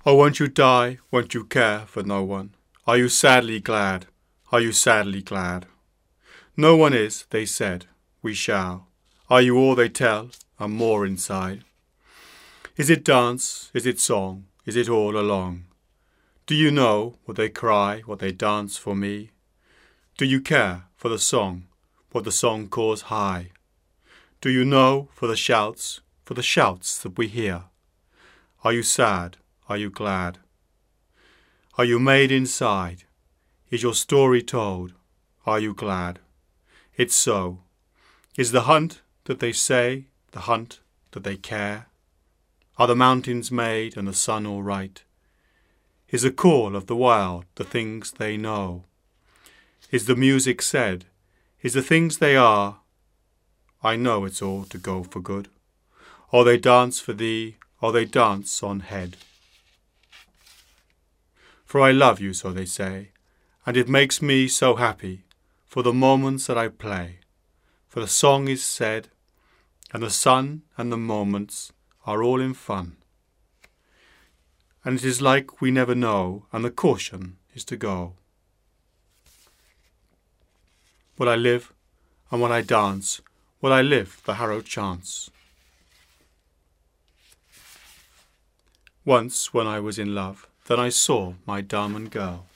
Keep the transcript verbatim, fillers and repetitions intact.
Oh, won't you die? Won't you care for no one? Are you sadly glad? Are you sadly glad? No one is, they said, we shall. Are you all they tell, and more inside? Is it dance? Is it song? Is it all along? Do you know what they cry, what they dance for me? Do you care for the song, what the song calls high? Do you know for the shouts, for the shouts that we hear? Are you sad? Are you glad? Are you made inside? Is your story told? Are you glad? It's so. Is the hunt that they say, the hunt that they care? Are the mountains made and the sun all right? Is the call of the wild the things they know? Is the music said? Is the things they are? I know it's all to go for good. Or they dance for thee, or they dance on head. For I love you, so they say, and it makes me so happy for the moments that I play. For the song is said, and the sun and the moments are all in fun. And it is like we never know, and the caution is to go. Will I live, and will I dance? Will I live the Harrow chance? Once when I was in love, then I saw my Darman girl.